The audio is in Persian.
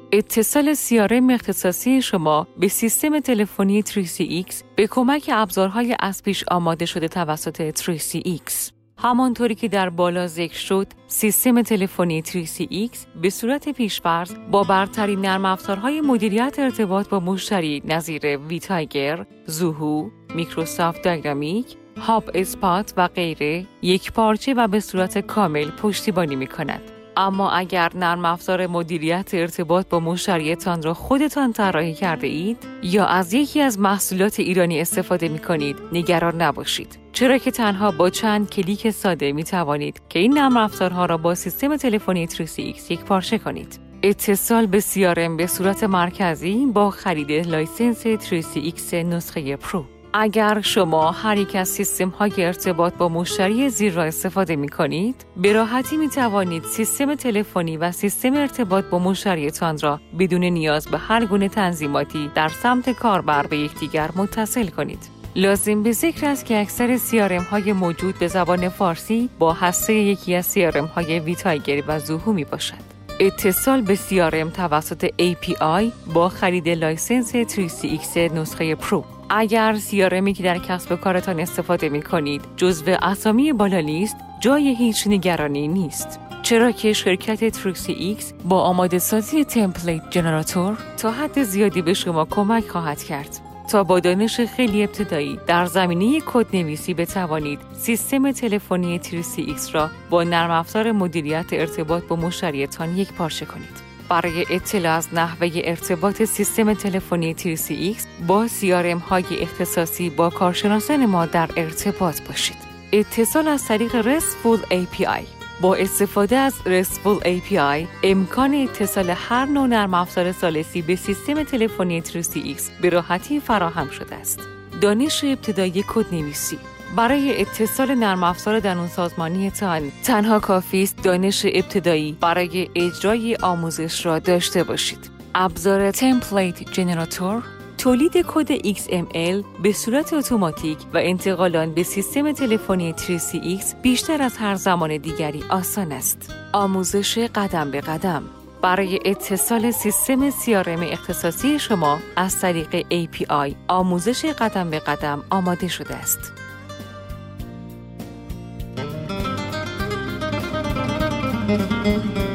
اتصال CRM اختصاصی شما به سیستم تلفنی 3CX به کمک ابزارهای از پیش آماده شده توسط 3CX. همانطوری که در بالا ذکر شد، سیستم تلفنی 3CX به صورت پیش‌فرض با برترین نرم افزارهای مدیریت ارتباط با مشتری نظیر ویتایگر، زوهو، میکروسافت داینامیک، هاب اسپات و غیره یک پارچه و به صورت کامل پشتیبانی می‌کند. اما اگر نرم افزار مدیریت ارتباط با مشتریتان را خودتان طراحی کرده اید یا از یکی از محصولات ایرانی استفاده می کنید، نگران نباشید. چرا که تنها با چند کلیک ساده می توانید که این نرم افزارها را با سیستم تلفنی 3CX یک پارچه کنید. اتصال به CRM به صورت مرکزی با خرید لایسنس 3CX نسخه پرو. اگر شما هر یک از سیستم‌های ارتباط با مشتری زیر را استفاده می‌کنید، به راحتی می‌توانید سیستم تلفنی و سیستم ارتباط با مشتریتان را بدون نیاز به هر گونه تنظیماتی در سمت کاربر به یکدیگر متصل کنید. لازم به ذکر است که اکثر CRM‌های موجود به زبان فارسی با هسته یکی از CRM‌های ویتایگر و زوهو میباشد. اتصال به CRM توسط API با خرید لایسنس 3CX نسخه پرو. اگر CRMی که در کسب و کارتان استفاده می کنید جزو اسامی بالا لیست، جای هیچ نگرانی نیست. چرا که شرکت 3CX با آماده سازی تمپلیت جنراتور تا حد زیادی به شما کمک خواهد کرد تا با دانش خیلی ابتدایی در زمینه کدنویسی بتوانید سیستم تلفنی 3CX را با نرم افزار مدیریت ارتباط با مشتریتان یک پارچه کنید. برای اطلاع از نحوه ارتباط سیستم تلفنی 3CX با CRM-های اختصاصی با کارشناسان ما در ارتباط باشید. اتصال از طریق RESTful API. با استفاده از RESTful API امکان اتصال هر نوع نرم افزار ثالثی به سیستم تلفنی 3CX به راحتی فراهم شده است. دانش ابتدایی کدنویسی. برای اتصال نرم افزار درون سازمانیتان تنها کافی است دانش ابتدایی برای اجرای آموزش را داشته باشید. ابزار تمپلیت جنراتور، تولید کد XML به صورت اتوماتیک و انتقال آن به سیستم تلفنی 3CX بیشتر از هر زمان دیگری آسان است. آموزش قدم به قدم. برای اتصال سیستم CRM اختصاصی شما از طریق API آموزش قدم به قدم آماده شده است. Thank you.